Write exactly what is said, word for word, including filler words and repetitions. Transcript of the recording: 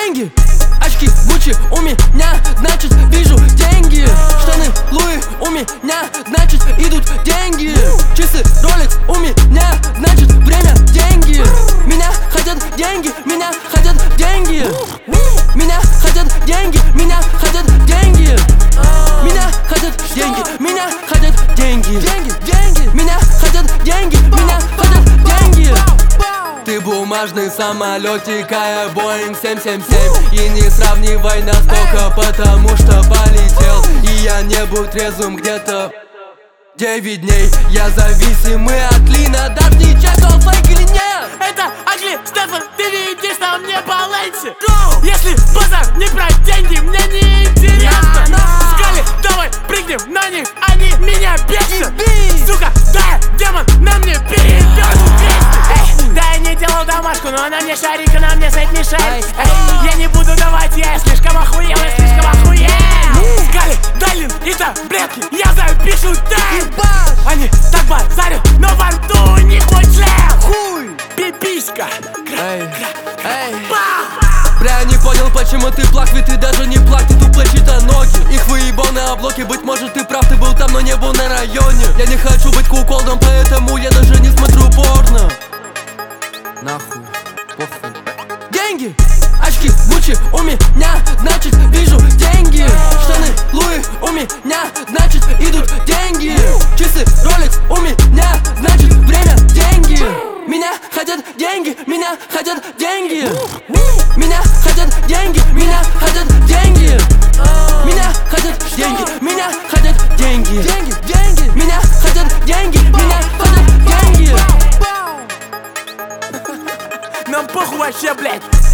Деньги, очки Гуччи у меня, значит вижу деньги. Штаны Луи у меня, значит идут деньги. Часы Rolex у меня, значит время деньги. Меня хотят деньги, меня хотят деньги. Меня хотят деньги, меня хотят деньги. Меня хотят деньги, меня хотят деньги. Деньги, деньги, меня хотят деньги, меня хотят деньги. Ты бумажный самолетик, а я Боинг семь семь семь. И не сравнивай настолько, потому что полетел. И я не был трезвым где-то девять дней. Я зависимый от Лина, даже не чекал фейк или нет. Это Агли, Стефан, ты видишь на мне балансе. Если базар не про деньги, мне не интересно. Скали, давай прыгнем на них, они меня бесят. Сука, да, демон на мне перевернут крестик. Да, я не делал домашку, но на мне шарик, и на мне Сент Мишель. Я не буду давать, я слишком охуел, я слишком охуел. Скали, Далин и таблетки, я запишу так. Они так базарят, но во рту у них мой член. Хуй, пиписька. Эй, эй. Бля, не понял, почему ты плак, ведь ты даже не плак, ты тупо чьи-то ноги. Их выебал на облоке, быть может ты прав, ты был там, но не был на районе. Я не хочу быть куколдом, поэтому я даже не смотрю порно. Нахуй, похуй. Деньги, очки Гуччи у меня, значит вижу деньги. Штаны Луи у меня, значит идут деньги. Часы Rolex у меня, значит время деньги. Меня хотят деньги, меня хотят деньги. Меня хотят деньги, меня хотят деньги. Меня хотят деньги, меня хотят деньги. Деньги, деньги, меня хотят деньги, меня хотят деньги. Нам похуй вообще, блядь.